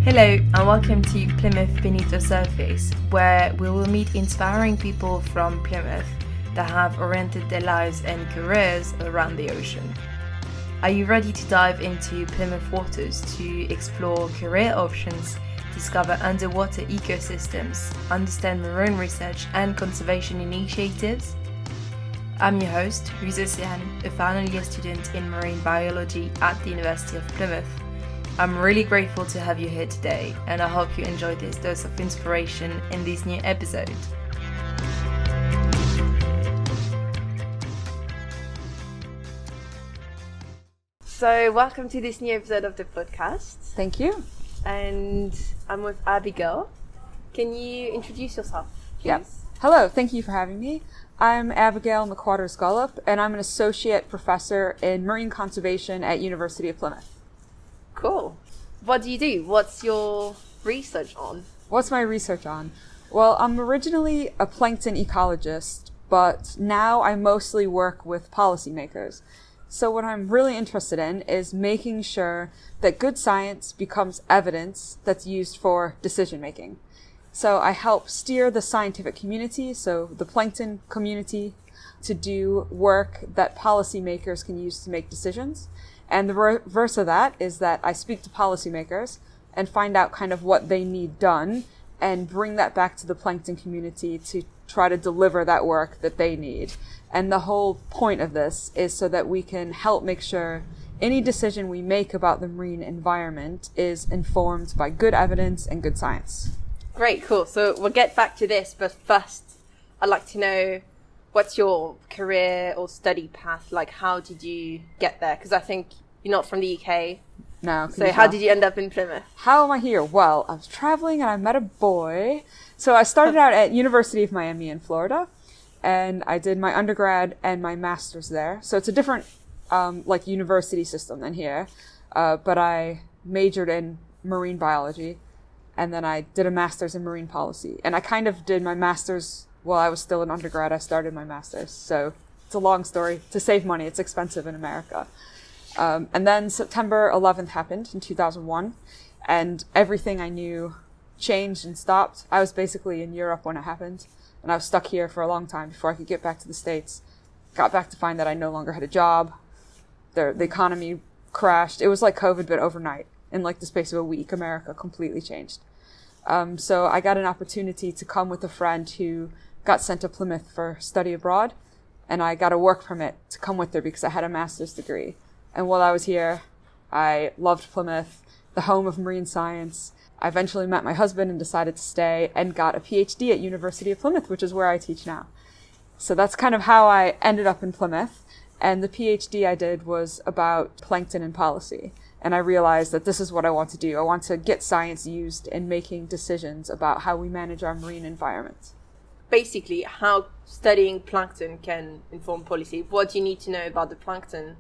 Hello and welcome to Plymouth Beneath the Surface, where we will meet inspiring people from Plymouth that have oriented their lives and careers around the ocean. Are you ready to dive into Plymouth waters to explore career options, discover underwater ecosystems, understand marine research and conservation initiatives? I'm your host, Ruza Sian, a final year student in marine biology at the University of Plymouth. I'm really grateful to have you here today, and I hope you enjoy this dose of inspiration in this new episode. So, welcome to this new episode of the podcast. Thank you. And I'm with Abigail. Can you introduce yourself, please? Yeah. Hello, thank you for having me. I'm Abigail McWatters-Gullop, and I'm an associate professor in marine conservation at University of Plymouth. Cool. What do you do? What's your research on? What's my research on? Well, I'm originally a plankton ecologist, but now I mostly work with policymakers. So what I'm really interested in is making sure that good science becomes evidence that's used for decision making. So I help steer the scientific community, so the plankton community, to do work that policymakers can use to make decisions. And the reverse of that is that I speak to policymakers and find out kind of what they need done and bring that back to the plankton community to try to deliver that work that they need. And the whole point of this is so that we can help make sure any decision we make about the marine environment is informed by good evidence and good science. Great, cool. So we'll get back to this, but first I'd like to know, what's your career or study path like? How did you get there? Because I think you're not from the UK. No. So how did you end up in Plymouth? How am I here? Well, I was traveling and I met a boy. So I started out at University of Miami in Florida, and I did my undergrad and my master's there. So it's a different university system than here. But I majored in marine biology, and then I did a master's in marine policy. And I kind of did my master's while I was still an undergrad. I started my master's. So it's a long story. To save money, it's expensive in America. And then September 11th happened in 2001, and everything I knew changed and stopped. I was basically in Europe when it happened, and I was stuck here for a long time before I could get back to the States. Got back to find that I no longer had a job. The economy crashed. It was like COVID, but overnight. In like the space of a week, America completely changed. So I got an opportunity to come with a friend who got sent to Plymouth for study abroad, and I got a work permit to come with her because I had a master's degree. And while I was here, I loved Plymouth, the home of marine science. I eventually met my husband and decided to stay and got a PhD at University of Plymouth, which is where I teach now. So that's kind of how I ended up in Plymouth. And the PhD I did was about plankton and policy. And I realized that this is what I want to do. I want to get science used in making decisions about how we manage our marine environment. Basically, how studying plankton can inform policy. What do you need to know about the plankton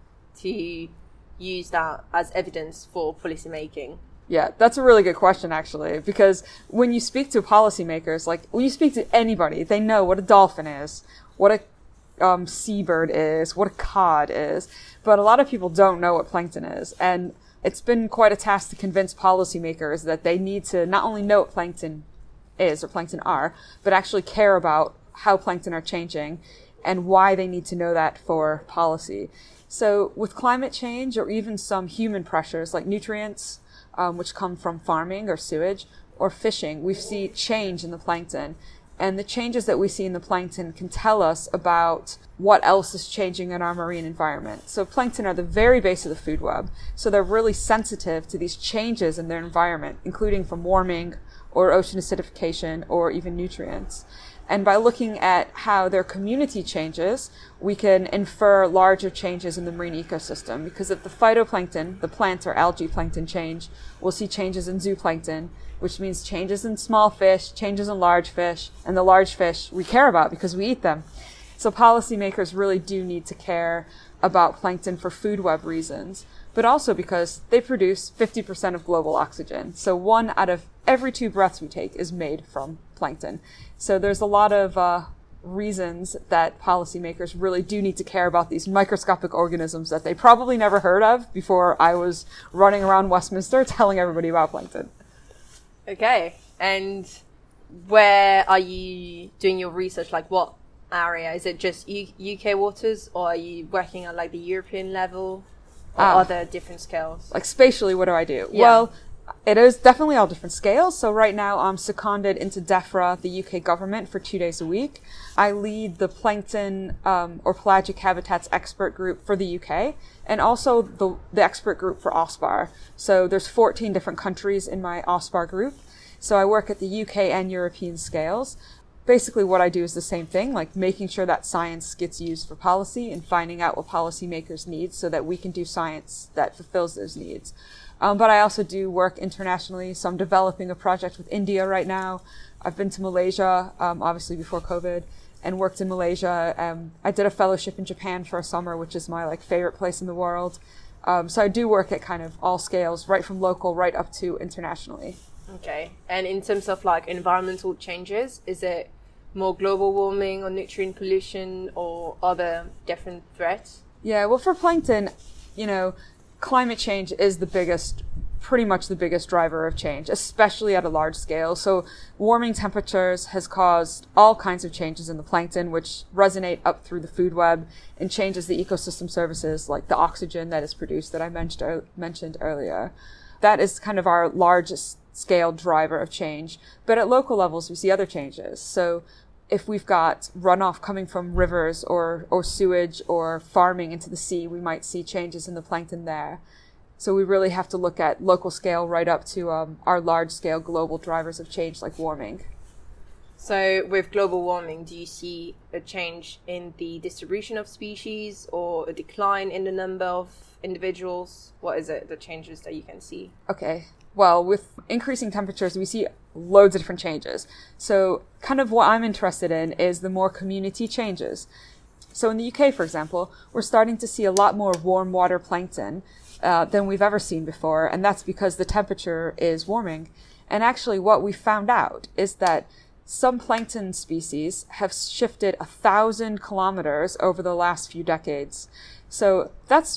to use that as evidence for policy making? Yeah, that's a really good question, actually, because when you speak to policymakers, like when you speak to anybody, they know what a dolphin is, what a seabird is, what a cod is, but a lot of people don't know what plankton is. And it's been quite a task to convince policymakers that they need to not only know what plankton is or plankton are, but actually care about how plankton are changing and why they need to know that for policy. So with climate change or even some human pressures like nutrients, which come from farming or sewage, or fishing, we see change in the plankton. And the changes that we see in the plankton can tell us about what else is changing in our marine environment. So plankton are the very base of the food web. So they're really sensitive to these changes in their environment, including from warming or ocean acidification or even nutrients. And by looking at how their community changes, we can infer larger changes in the marine ecosystem. Because if the phytoplankton, the plant or algae plankton change, we'll see changes in zooplankton, which means changes in small fish, changes in large fish, and the large fish we care about because we eat them. So policymakers really do need to care about plankton for food web reasons, but also because they produce 50% of global oxygen. So 1 out of every 2 breaths we take is made from plankton. So there's a lot of reasons that policymakers really do need to care about these microscopic organisms that they probably never heard of before I was running around Westminster telling everybody about plankton. Okay. And where are you doing your research? Like what area? Is it just UK waters, or are you working at like the European level, or other different scales? Like spatially, what do I do? Yeah. Well, it is definitely all different scales. So right now I'm seconded into DEFRA, the UK government, for 2 days a week. I lead the plankton or pelagic habitats expert group for the UK, and also the expert group for OSPAR. So there's 14 different countries in my OSPAR group. So I work at the UK and European scales. Basically what I do is the same thing, like making sure that science gets used for policy and finding out what policymakers need so that we can do science that fulfills those needs. But I also do work internationally, so I'm developing a project with India right now. I've been to Malaysia, obviously before COVID, and worked in Malaysia. I did a fellowship in Japan for a summer, which is my favorite place in the world. So I do work at kind of all scales, right from local right up to internationally. Okay. And in terms of environmental changes, is it more global warming or nutrient pollution or other different threats? Yeah, well, for plankton, climate change is pretty much the biggest driver of change, especially at a large scale. So warming temperatures has caused all kinds of changes in the plankton, which resonate up through the food web and changes the ecosystem services like the oxygen that is produced that I mentioned earlier. That is kind of our largest scale driver of change. But at local levels, we see other changes. So if we've got runoff coming from rivers or sewage or farming into the sea, we might see changes in the plankton there. So we really have to look at local scale right up to our large scale global drivers of change like warming. So with global warming, do you see a change in the distribution of species or a decline in the number of individuals? What is it, the changes that you can see? Okay. Well, with increasing temperatures, we see loads of different changes. So kind of what I'm interested in is the more community changes. So in the UK, for example, we're starting to see a lot more warm water plankton than we've ever seen before. And that's because the temperature is warming. And actually what we found out is that some plankton species have shifted 1,000 kilometers over the last few decades. So that's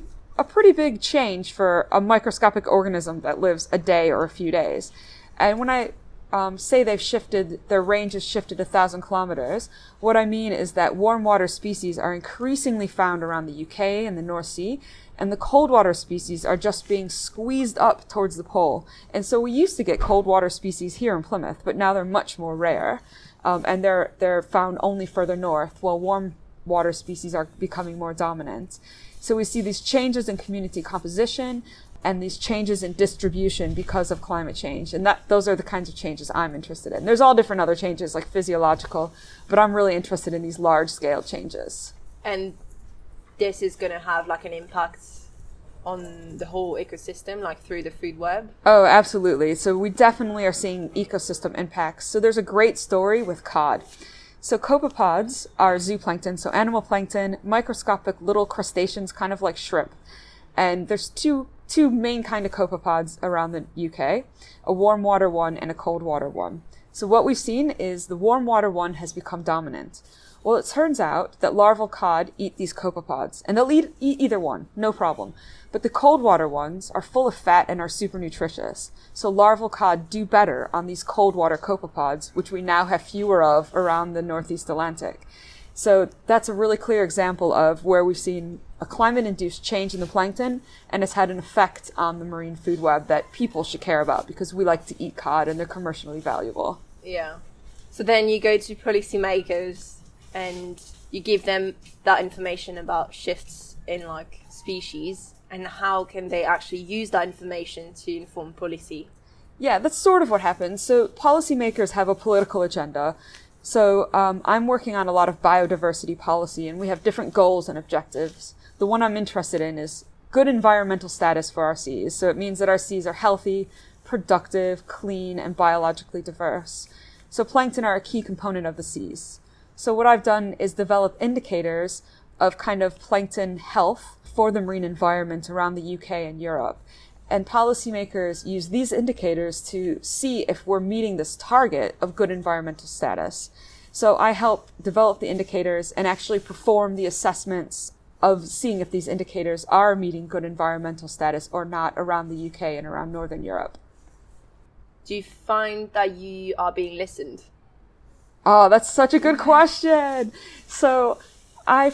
a pretty big change for a microscopic organism that lives a day or a few days. And when I say their range has shifted 1,000 kilometers, what I mean is that warm water species are increasingly found around the UK and the North Sea, and the cold water species are just being squeezed up towards the pole. And so we used to get cold water species here in Plymouth, but now they're much more rare, and they're found only further north, while warm water species are becoming more dominant. So we see these changes in community composition and these changes in distribution because of climate change. And those are the kinds of changes I'm interested in. There's all different other changes like physiological, but I'm really interested in these large scale changes. And this is going to have an impact on the whole ecosystem, through the food web? Oh, absolutely. So we definitely are seeing ecosystem impacts. So there's a great story with cod. So copepods are zooplankton, so animal plankton, microscopic little crustaceans, kind of like shrimp. And there's two main kind of copepods around the UK, a warm water one and a cold water one. So what we've seen is the warm water one has become dominant. Well, it turns out that larval cod eat these copepods, and they'll eat either one, no problem. But the cold water ones are full of fat and are super nutritious. So larval cod do better on these cold water copepods, which we now have fewer of around the Northeast Atlantic. So that's a really clear example of where we've seen a climate-induced change in the plankton, and it's had an effect on the marine food web that people should care about because we like to eat cod and they're commercially valuable. Yeah. So then you go to policymakers and you give them that information about shifts in species, and how can they actually use that information to inform policy? Yeah, that's sort of what happens. So policymakers have a political agenda. So I'm working on a lot of biodiversity policy, and we have different goals and objectives. The one I'm interested in is good environmental status for our seas. So it means that our seas are healthy, productive, clean, and biologically diverse. So plankton are a key component of the seas. So what I've done is develop indicators of kind of plankton health for the marine environment around the UK and Europe. And policymakers use these indicators to see if we're meeting this target of good environmental status. So I help develop the indicators and actually perform the assessments of seeing if these indicators are meeting good environmental status or not around the UK and around Northern Europe. Do you find that you are being listened? Oh, that's such a good question. So I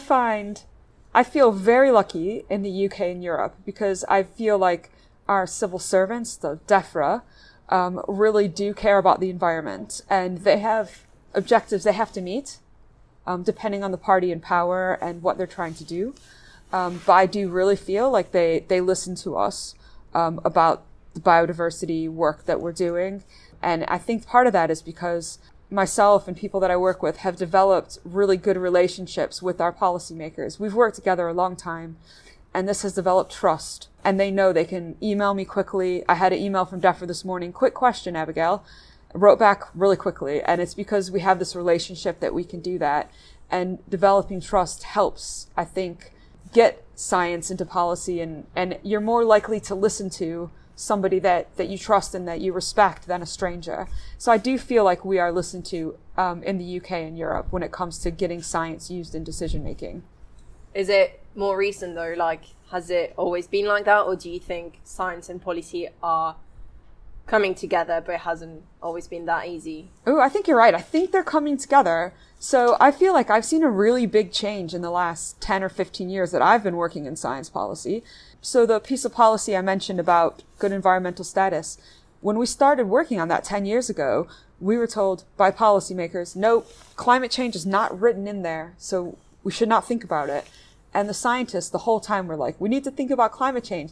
feel very lucky in the UK and Europe because I feel like our civil servants, the DEFRA, really do care about the environment, and they have objectives they have to meet, depending on the party in power and what they're trying to do. But I do really feel like they listen to us about the biodiversity work that we're doing. And I think part of that is because myself and people that I work with have developed really good relationships with our policymakers. We've worked together a long time, and this has developed trust. And they know they can email me quickly. I had an email from DEFRA this morning. Quick question, Abigail. I wrote back really quickly. And it's because we have this relationship that we can do that. And developing trust helps, I think, get science into policy. And you're more likely to listen to somebody that you trust and that you respect than a stranger. So I do feel like we are listened to in the UK and Europe when it comes to getting science used in decision making. Is it more recent though? Like, has it always been like that, or do you think science and policy are coming together, but it hasn't always been that easy? Oh, I think you're right. I think they're coming together. So I feel like I've seen a really big change in the last 10 or 15 years that I've been working in science policy. So the piece of policy I mentioned about good environmental status, when we started working on that 10 years ago, we were told by policymakers, nope, climate change is not written in there, so we should not think about it. And the scientists the whole time were like, we need to think about climate change,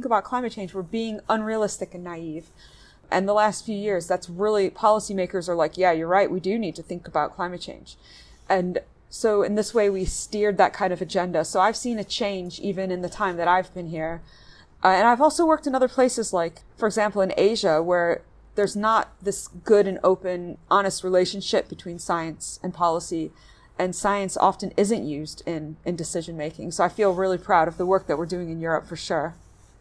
We're being unrealistic and naive. And the last few years, that's really, policymakers are like, yeah, you're right, we do need to think about climate change. And so in this way, we steered that kind of agenda. So I've seen a change even in the time that I've been here. And I've also worked in other places like, for example, in Asia, where there's not this good and open, honest relationship between science and policy. And science often isn't used in decision making. So I feel really proud of the work that we're doing in Europe for sure.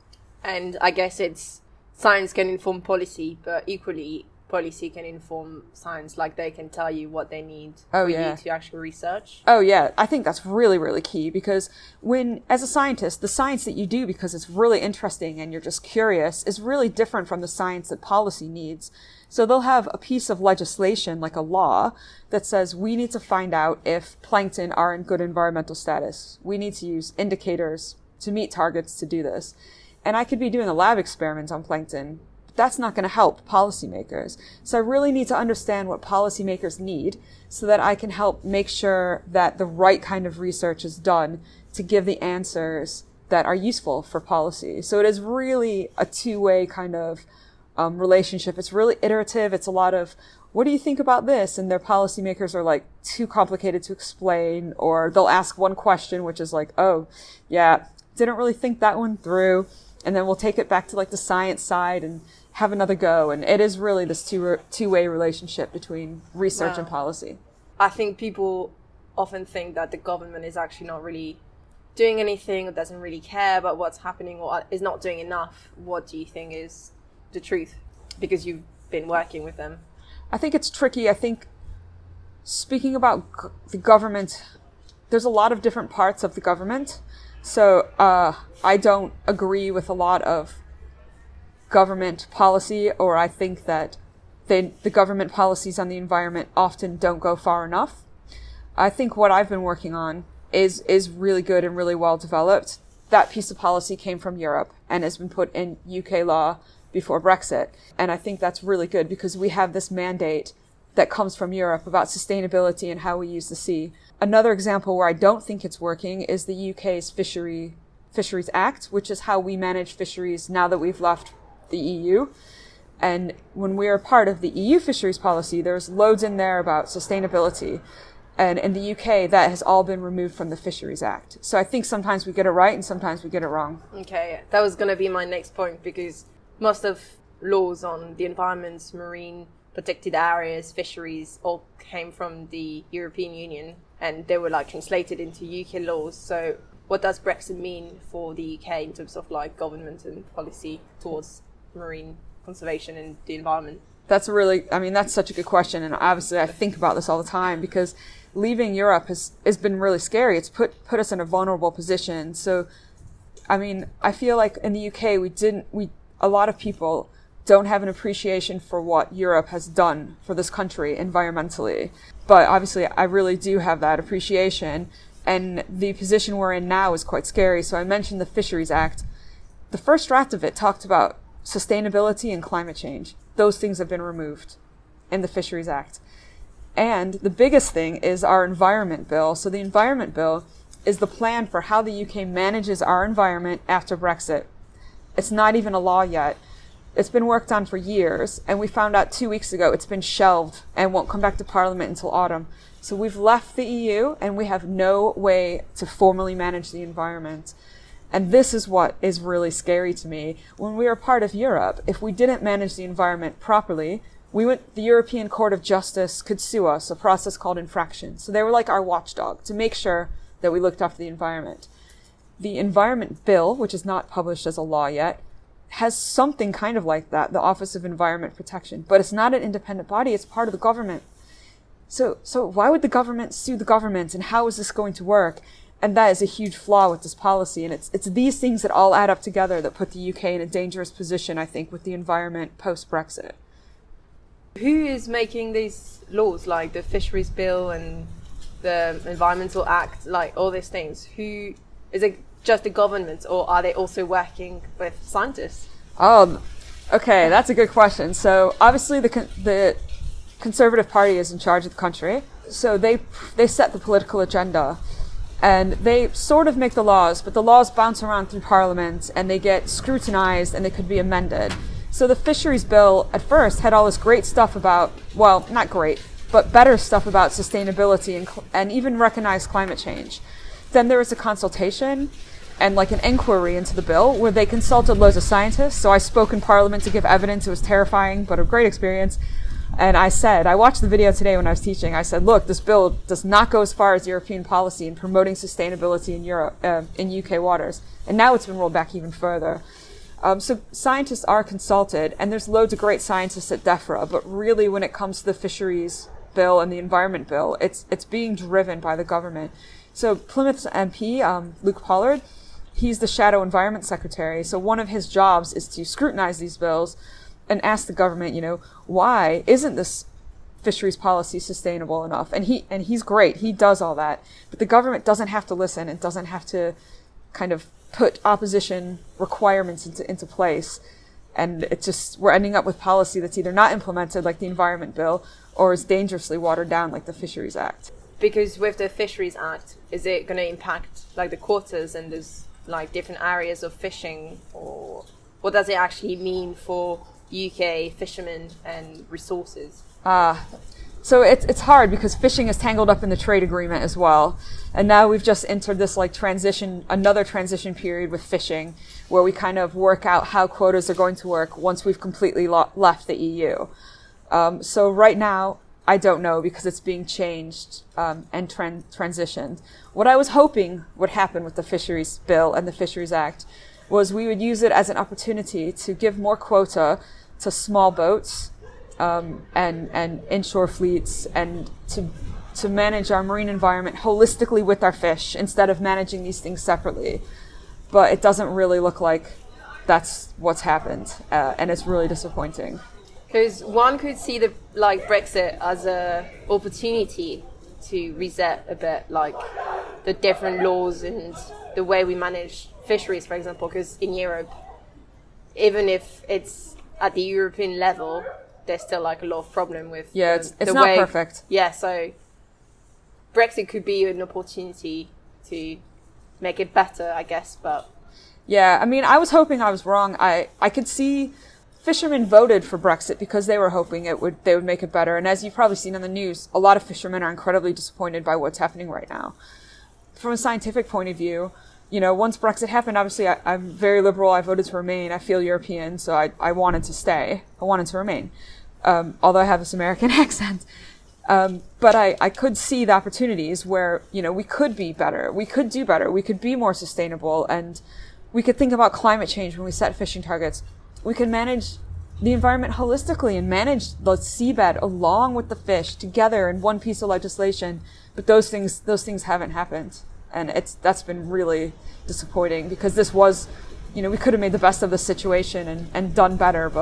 And I guess it's science can inform policy, but equally policy can inform science. Like, they can tell you what they need for you to actually research. Oh yeah, I think that's really, really key, because when, as a scientist, the science that you do because it's really interesting and you're just curious is really different from the science that policy needs. So they'll have a piece of legislation, like a law, that says we need to find out if plankton are in good environmental status. We need to use indicators to meet targets to do this. And I could be doing a lab experiment on plankton. That's not going to help policymakers. So I really need to understand what policymakers need so that I can help make sure that the right kind of research is done to give the answers that are useful for policy. So it is really a two-way kind of relationship. It's really iterative. It's a lot of, what do you think about this? And their policymakers are like too complicated to explain, or they'll ask one question, which is like, oh, yeah, didn't really think that one through. And then we'll take it back to like the science side and have another go. And it is really this two-way relationship between research and policy. I think people often think that the government is actually not really doing anything, or doesn't really care about what's happening, or is not doing enough. What do you think is the truth? Because you've been working with them. I think it's tricky. I think speaking about the government, there's a lot of different parts of the government. So I don't agree with a lot of government policy, or I think that the government policies on the environment often don't go far enough. I think what I've been working on is really good and really well developed. That piece of policy came from Europe and has been put in UK law before Brexit. And I think that's really good because we have this mandate that comes from Europe about sustainability and how we use the sea. Another example where I don't think it's working is the UK's Fisheries Act, which is how we manage fisheries now that we've left the EU. And when we are part of the EU fisheries policy, there's loads in there about sustainability. And in the UK, that has all been removed from the Fisheries Act. So I think sometimes we get it right and sometimes we get it wrong. Okay, that was going to be my next point, because most of laws on the environment, marine protected areas, fisheries, all came from the European Union, and they were like translated into UK laws. So what does Brexit mean for the UK in terms of like government and policy towards marine conservation and the environment? That's such a good question. And obviously I think about this all the time, because leaving Europe has been really scary. It's put us in a vulnerable position. So, I mean, I feel like in the UK, a lot of people don't have an appreciation for what Europe has done for this country environmentally. But obviously, I really do have that appreciation. And the position we're in now is quite scary. So I mentioned the Fisheries Act. The first draft of it talked about sustainability and climate change. Those things have been removed in the Fisheries Act. And the biggest thing is our Environment Bill. So the Environment Bill is the plan for how the UK manages our environment after Brexit. It's not even a law yet. It's been worked on for years, and we found out 2 weeks ago it's been shelved and won't come back to Parliament until autumn. So we've left the EU, and we have no way to formally manage the environment. And this is what is really scary to me. When we are part of Europe, if we didn't manage the environment properly, the European Court of Justice could sue us, a process called infraction. So they were like our watchdog to make sure that we looked after the environment. The Environment Bill, which is not published as a law yet, has something kind of like that, the Office of Environment Protection. But it's not an independent body, it's part of the government. So why would the government sue the government, and how is this going to work? And that is a huge flaw with this policy. And it's these things that all add up together that put the UK in a dangerous position, I think, with the environment post-Brexit. Who is making these laws, like the Fisheries Bill and the Environmental Act, like all these things? Who is it? Just the government, or are they also working with scientists? Oh, okay, that's a good question. So obviously the Conservative Party is in charge of the country. So they set the political agenda, and they sort of make the laws, but the laws bounce around through Parliament and they get scrutinized and they could be amended. So the Fisheries Bill at first had all this great stuff about, well, not great, but better stuff about sustainability and even recognized climate change. Then there was a consultation and like an inquiry into the bill where they consulted loads of scientists. So I spoke in Parliament to give evidence. It was terrifying, but a great experience. And I watched the video today when I was teaching. I said, look, this bill does not go as far as European policy in promoting sustainability in Europe, in UK waters. And now it's been rolled back even further. So scientists are consulted, and there's loads of great scientists at DEFRA, but really when it comes to the Fisheries Bill and the Environment Bill, it's being driven by the government. So Plymouth's MP, Luke Pollard, he's the Shadow Environment Secretary. So one of his jobs is to scrutinize these bills and ask the government, why isn't this fisheries policy sustainable enough? And he's great. He does all that. But the government doesn't have to listen. It doesn't have to kind of put opposition requirements into place. And we're ending up with policy that's either not implemented like the Environment Bill or is dangerously watered down like the Fisheries Act. Because with the Fisheries Act, is it going to impact like the quotas and there's like different areas of fishing, or what does it actually mean for UK fishermen and resources? So it's hard because fishing is tangled up in the trade agreement as well. And now we've just entered this another transition period with fishing where we kind of work out how quotas are going to work once we've completely left the EU. So right now, I don't know because it's being changed and transitioned. What I was hoping would happen with the Fisheries Bill and the Fisheries Act was we would use it as an opportunity to give more quota to small boats and inshore fleets, and to manage our marine environment holistically with our fish instead of managing these things separately. But it doesn't really look like that's what's happened, and it's really disappointing. Because one could see Brexit as a opportunity to reset a bit, like the different laws and the way we manage fisheries, for example. Because in Europe, even if it's at the European level, there's still like a lot of problem with it's not perfect. Yeah, so Brexit could be an opportunity to make it better, I guess. But yeah, I mean, I was hoping I was wrong. I could see fishermen voted for Brexit because they were hoping they would make it better. And as you've probably seen on the news, a lot of fishermen are incredibly disappointed by what's happening right now. From a scientific point of view, once Brexit happened, obviously I'm very liberal. I voted to remain. I feel European, so I wanted to stay. I wanted to remain, although I have this American accent. But I could see the opportunities where, we could be better. We could do better. We could be more sustainable, and we could think about climate change when we set fishing targets. We could manage the environment holistically and manage the seabed along with the fish together in one piece of legislation. But those things haven't happened. And that's been really disappointing because this was, we could have made the best of the situation and done better, but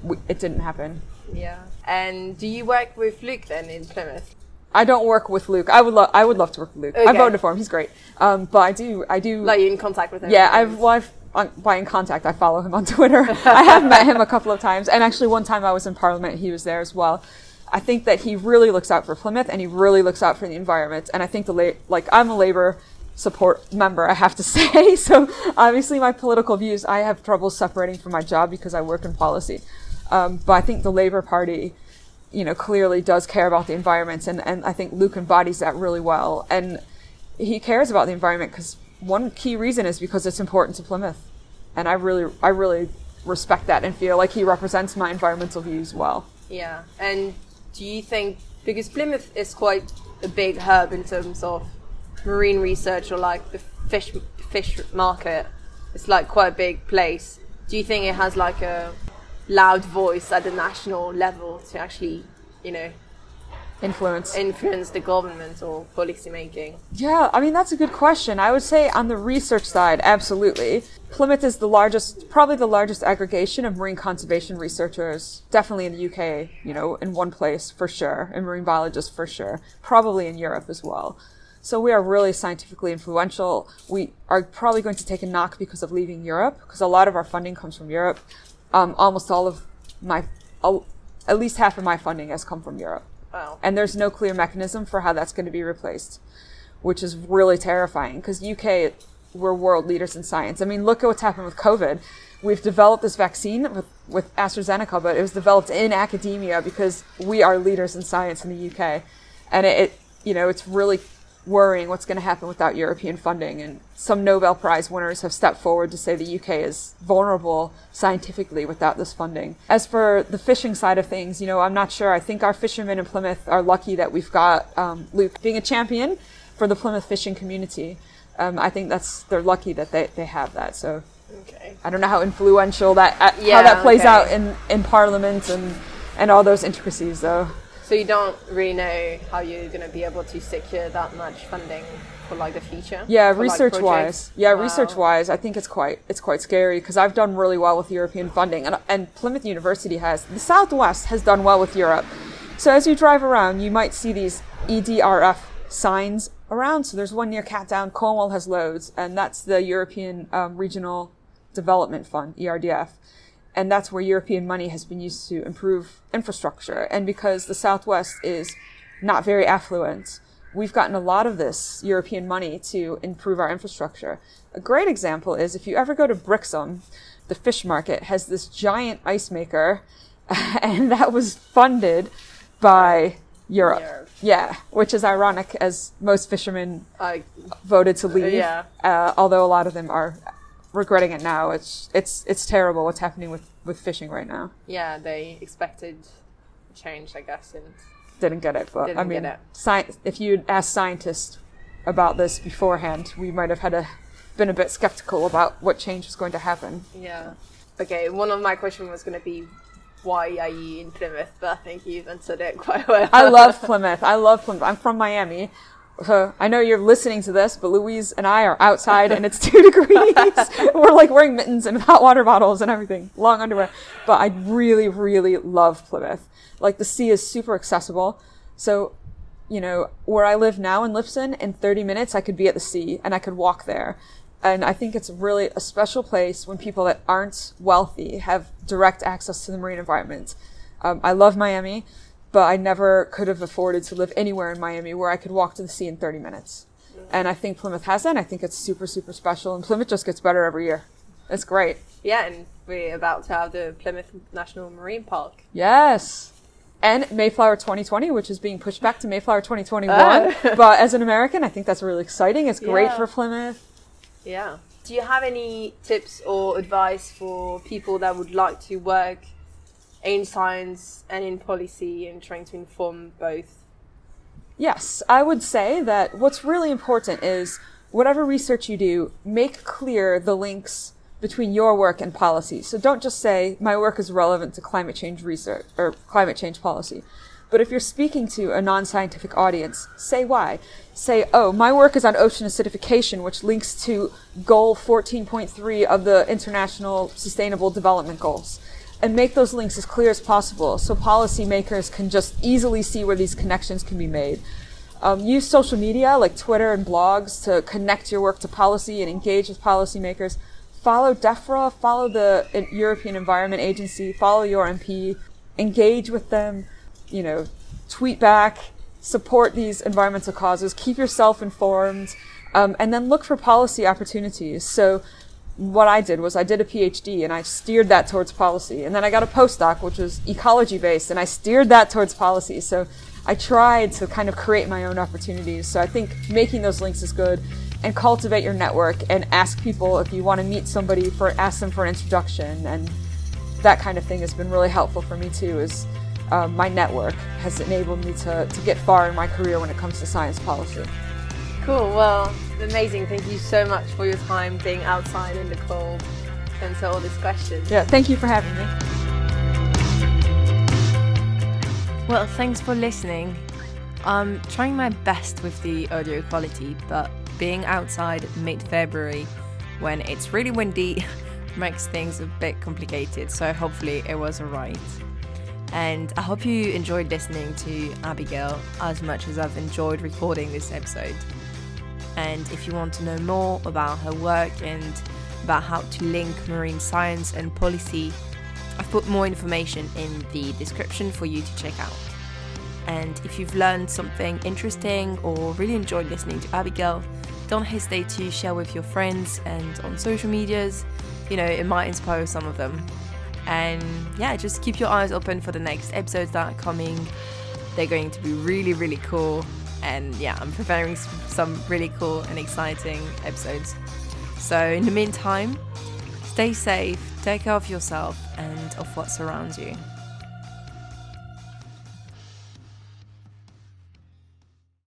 it didn't happen. Yeah. And do you work with Luke then in Plymouth? I don't work with Luke. I would love to work with Luke. Okay. I voted for him. He's great. But I do. Like you're in contact with him? Yeah, by in contact, I follow him on Twitter. I have met him a couple of times, and actually one time I was in Parliament, he was there as well. I think that he really looks out for Plymouth, and he really looks out for the environment. And I think I'm a Labour support member, I have to say. So obviously my political views, I have trouble separating from my job because I work in policy. But I think the Labour Party, clearly does care about the environment, and I think Luke embodies that really well. And he cares about the environment because one key reason is because it's important to Plymouth. And I really respect that and feel like he represents my environmental views well. Yeah. And do you think, because Plymouth is quite a big hub in terms of marine research or like the fish market, it's like quite a big place. Do you think it has like a loud voice at the national level to actually, influence the government or policy making? Yeah, I mean, that's a good question. I would say on the research side, absolutely. Plymouth is probably the largest aggregation of marine conservation researchers, definitely in the UK, in one place for sure, and marine biologists for sure, probably in Europe as well. So we are really scientifically influential. We are probably going to take a knock because of leaving Europe, because a lot of our funding comes from Europe. Almost all of at least half of my funding has come from Europe. Wow. And there's no clear mechanism for how that's going to be replaced, which is really terrifying because UK, we're world leaders in science. I mean, look at what's happened with COVID. We've developed this vaccine with AstraZeneca, but it was developed in academia because we are leaders in science in the UK. And it's really worrying what's going to happen without European funding. And some Nobel Prize winners have stepped forward to say the UK is vulnerable scientifically without this funding. As for the fishing side of things, I'm not sure. I think our fishermen in Plymouth are lucky that we've got Luke being a champion for the Plymouth fishing community. I think they're lucky that they have that. So okay. I don't know how influential how that plays out in Parliament and all those intricacies, though. So you don't really know how you're going to be able to secure that much funding for like the future? Yeah, research-wise. Research-wise, I think it's quite scary because I've done really well with European funding, and Plymouth University the Southwest has done well with Europe. So as you drive around, you might see these EDRF signs around. So there's one near Catdown. Cornwall has loads, and that's the European Regional Development Fund, ERDF. And that's where European money has been used to improve infrastructure. And because the Southwest is not very affluent, we've gotten a lot of this European money to improve our infrastructure. A great example is if you ever go to Brixham, the fish market has this giant ice maker, and that was funded by Europe. Yeah, which is ironic as most fishermen voted to leave, although a lot of them are regretting it now. It's terrible what's happening with fishing right now. Yeah, they expected change, I guess, and didn't get it. But I mean, if you'd asked scientists about this beforehand, we might have been a bit skeptical about what change was going to happen. Yeah. Okay, one of my questions was going to be, why are you in Plymouth? But I think you've answered it quite well. I love Plymouth. I'm from Miami. So I know you're listening to this, but Louise and I are outside and it's 2 degrees. We're like wearing mittens and hot water bottles and everything, long underwear. But I really, really love Plymouth. Like the sea is super accessible. So, where I live now in Lipson, in 30 minutes I could be at the sea and I could walk there. And I think it's really a special place when people that aren't wealthy have direct access to the marine environment. I love Miami, but I never could have afforded to live anywhere in Miami where I could walk to the sea in 30 minutes. And I think Plymouth has that, and I think it's super, super special. And Plymouth just gets better every year. It's great. Yeah, and we're about to have the Plymouth National Marine Park. Yes. And Mayflower 2020, which is being pushed back to Mayflower 2021. But as an American, I think that's really exciting. It's great for Plymouth. Yeah. Do you have any tips or advice for people that would like to work in science and in policy and trying to inform both? Yes, I would say that what's really important is whatever research you do, make clear the links between your work and policy. So don't just say, my work is relevant to climate change research or climate change policy. But if you're speaking to a non-scientific audience, say why. Say, my work is on ocean acidification, which links to goal 14.3 of the International Sustainable Development Goals. and make those links as clear as possible so policymakers can just easily see where these connections can be made. Use social media like Twitter and blogs to connect your work to policy and engage with policymakers. Follow DEFRA, follow the European Environment Agency, follow your MP, engage with them, tweet back, support these environmental causes, keep yourself informed, and then look for policy opportunities. So what I did was I did a PhD and I steered that towards policy. And then I got a postdoc, which was ecology based, and I steered that towards policy. So I tried to kind of create my own opportunities. So I think making those links is good, and cultivate your network and ask people if you want to meet somebody, ask them for an introduction. And that kind of thing has been really helpful for me too, is my network has enabled me to get far in my career when it comes to science policy. Cool. Well, amazing. Thank you so much for your time being outside in the cold to answer all these questions. Yeah, thank you for having me. Well, thanks for listening. I'm trying my best with the audio quality, but being outside mid-February when it's really windy makes things a bit complicated, so hopefully it was alright. And I hope you enjoyed listening to Abigail as much as I've enjoyed recording this episode. And if you want to know more about her work and about how to link marine science and policy, I've put more information in the description for you to check out. And if you've learned something interesting or really enjoyed listening to Abigail, don't hesitate to share with your friends and on social medias. It might inspire some of them. And yeah, just keep your eyes open for the next episodes that are coming. They're going to be really, really cool. And yeah, I'm preparing some really cool and exciting episodes. So in the meantime, stay safe, take care of yourself and of what surrounds you.